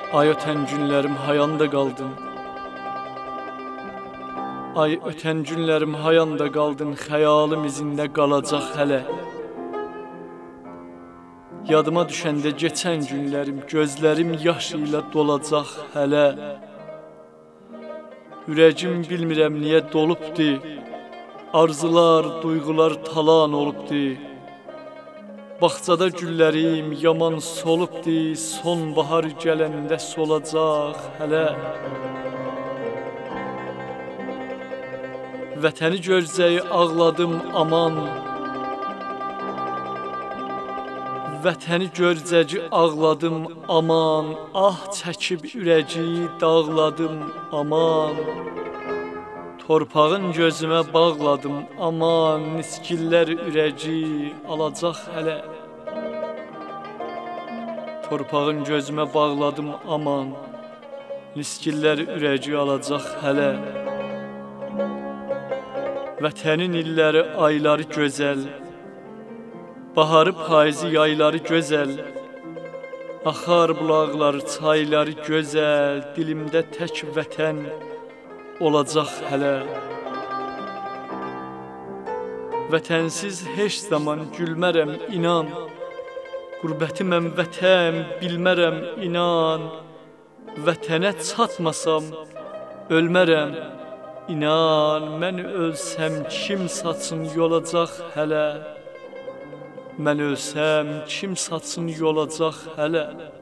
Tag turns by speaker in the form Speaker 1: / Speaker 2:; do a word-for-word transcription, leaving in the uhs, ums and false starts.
Speaker 1: Ay ötən günlərim hayanda qaldın. Ay ötən günlərim hayanda qaldın, xəyalım izində qalacaq hələ. Yadıma düşəndə keçən günlərim, gözlərim yaş ilə dolacaq hələ. Ürəyim bilmirəm niyə dolubdi, arzular, duyğular talan olubdi. Bağçada güllərim yaman solubdi, sonbahar gələndə solacaq hələ. Vətəni görcəyi ağladım aman, Vətəni görcəci ağladım aman, ah çəkib ürəci dağladım aman. Torpağın gözümə bağladım aman, niskillər ürəci alacaq hələ. Torpağın gözümə bağladım aman, niskillər ürəci alacaq hələ. Vətənin illəri, ayları gözəl, baharı, payızı, yayları gözəl. Axar bulaqları, çayları gözəl, dilimdə tək vətən olacaq hələ. Vətənsiz heç zaman gülmərəm, inan. Qürbətiməm vətən, bilmərəm, inan. Vətənə çatmasam, ölmərəm, inan. Mən ölsəm, kim saçın yolacaq hələ. Mən ölsəm, kim saçın yolacaq hələ.